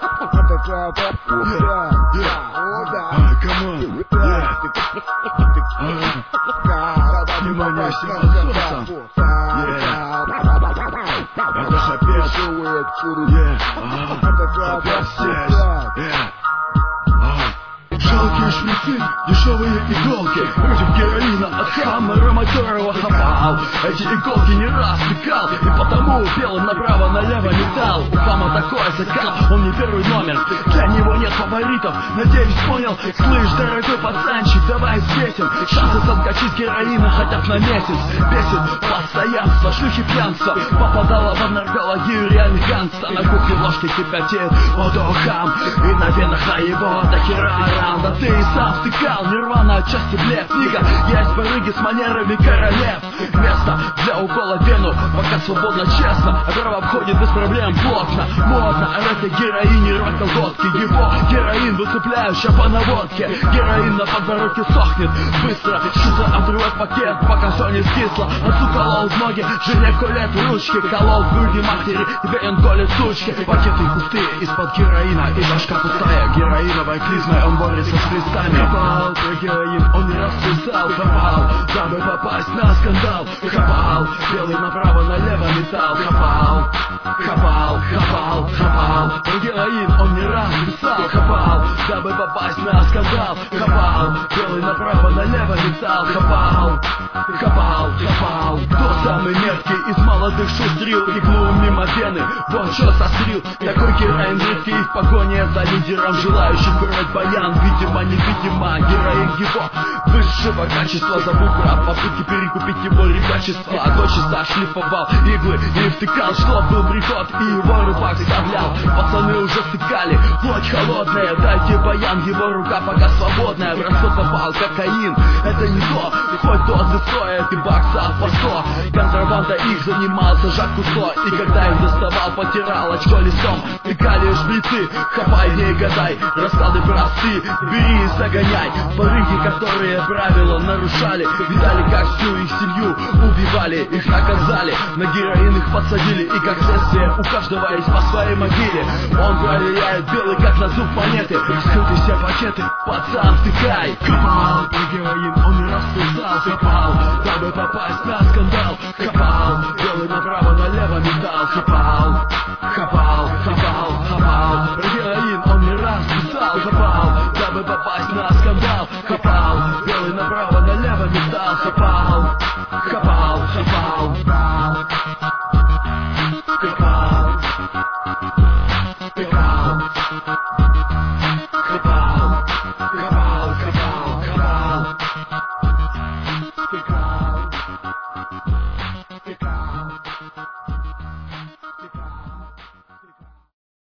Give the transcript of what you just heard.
Внимание всем танцорам. Это ж опять здесь. Жалкие шприцы, дешевые иголки против героина от Хаммера матерого хапал. Эти иголки не раз стыкал, и потому белым направо-налево летал. У Хама такой закал, он не первый номер, для него нет фаворитов. Надеюсь, понял, слышь, дорогой пацанчик, давай взвесим шансы соскочить героина хотя бы на месяц. Бесит постоянство, шлюхи пьянство, попадала в наркологию реальных ганста. На кухне ложки кипятит водохам, и на венах на его до хера. Да ты и сам стыкал, нирвана отчасти блеф. Книга, есть барыги с манерами королев. Место для укола в вену, пока свободно, честно. А право обходит без проблем плотно. Модно, а это героине рвать колготки. Его героин выцепляющая по наводке. Героин на подбородке сохнет быстро. Шиза отрывает пакет, пока все не скисло. Отцу колол в ноги, жене колет ручки. Колол в груди матери, тебе он колет сучки. Пакеты пустые из-под героина, и башка пустая. Героиновая клизма, он борется с крестами. Хапал, про героин он не раз писал. Хапал, дабы попасть на скандал. Хапал, белый направо-налево металл. Хапал, хапал, хапал, хапал, про героин он не раз писал. Хапал, дабы попасть на скандал. Хапал, белый направо-налево металл. Хапал, хапал, хапал. Тот самый мерзкий из молодых шустрил иглу мимо вены. Вот что сострил. Такой героин редкий и в погоне за лидером, желающий вырвать баян. Видимо, невидимо, героин его высшего качества. Забыл про попытки перекупить его ребячество. А дочисто шлифовал иглы и втыкал, что был приход, и его рыбак вставлял. Пацаны уже стыкали, плоть холодная. Дайте баян, его рука пока свободная. В расход попал кокаин, это не то. Хоть дозы стоят и баксов по 100. Контрабанда их занимался Жак Кусто. И когда их доставал, потирал очко листом. Тыкали шприцы, хапай, не гадай. Расклады просты, бери и загоняй. Барыги, которые правила нарушали, видали, как всю их семью убивали. Их наказали, на героин их подсадили. И как следствие у каждого есть по своей могиле. Он проверяет белый как на зуб монеты. Скрыты все пакеты, пацан, втыкай. Хапал, про героин он не раз писал. Хапал, дабы попасть на скандал. Хапал, белый направо-налево металл. Хапал, хапал, хапал.